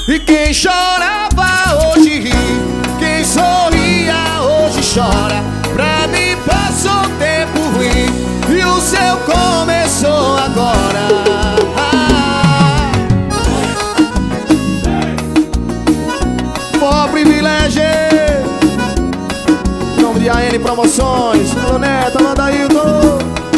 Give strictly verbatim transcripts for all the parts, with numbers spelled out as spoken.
E quem chorava hoje ri, quem sorria hoje chora. Pra mim passou um tempo ruim e o seu começou agora. Forró Privilégio, em nome de A N Promoções, Planeta, Ladailton.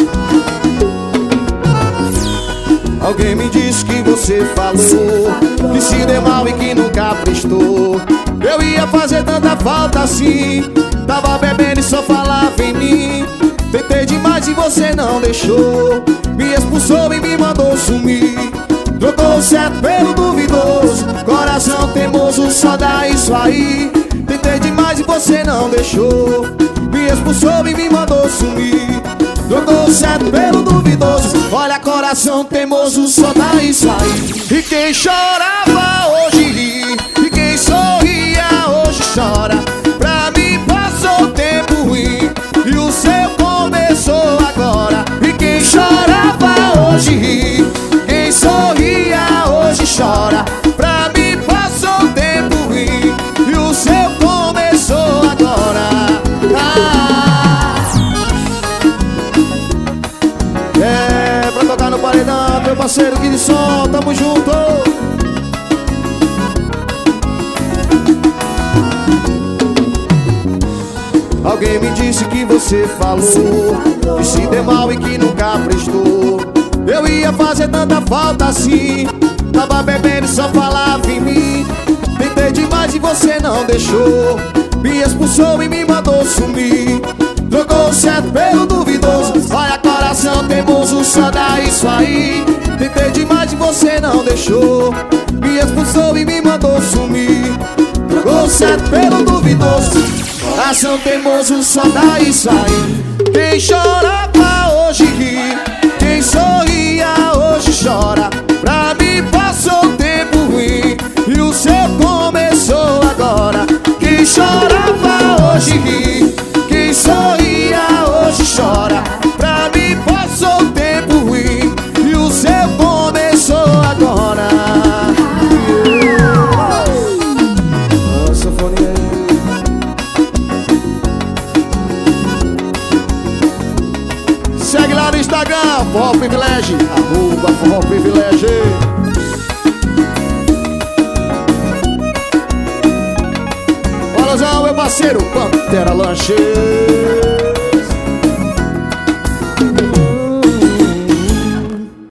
Alguém me disse que você falou que se deu mal e que nunca prestou. Eu ia fazer tanta falta assim, tava bebendo e só falava em mim. Tentei demais e você não deixou, me expulsou e me mandou sumir. Trocou o certo pelo duvidoso, coração teimoso só dá isso aí. Tentei demais e você não deixou, me expulsou e me mandou sumir. Trocou o certo pelo duvidoso, olha, coração teimoso só dá isso aí. E quem chorava hoje ri, e quem sorria hoje chora. Pra mim passou o tempo ruim e o seu começou agora. E quem chorava hoje ri, quem sorria hoje chora. Pra mim passou o tempo ruim e o seu começou agora. Ah. É, pra tocar no paredão, meu parceiro Kid Som, tamo junto. Alguém me disse que você falou que se deu mal e que nunca prestou. Eu ia fazer tanta falta assim, tava bebendo e só falava em mim. Tentei demais e você não deixou, me expulsou e me mandou sumir. Trocou o certo pelo duvidoso, olha, coração teimoso só dá isso aí. Tentei demais e você não deixou, me expulsou e me mandou sumir. Trocou o certo pelo duvidoso, coração teimoso só dá isso aí. Quem chorava hoje ri, quem sorria hoje chora. Pra mim passou um tempo ruim e o seu começou agora. Quem chorava hoje ri, quem sorria hoje chora. Pra mim passou um tempo ruim e o seu começou agora. Nossa, fone aí. Segue lá no Instagram, Forró Privilégio, arroba Forró Privilégio. Olha, meu parceiro, Pantera Lanche.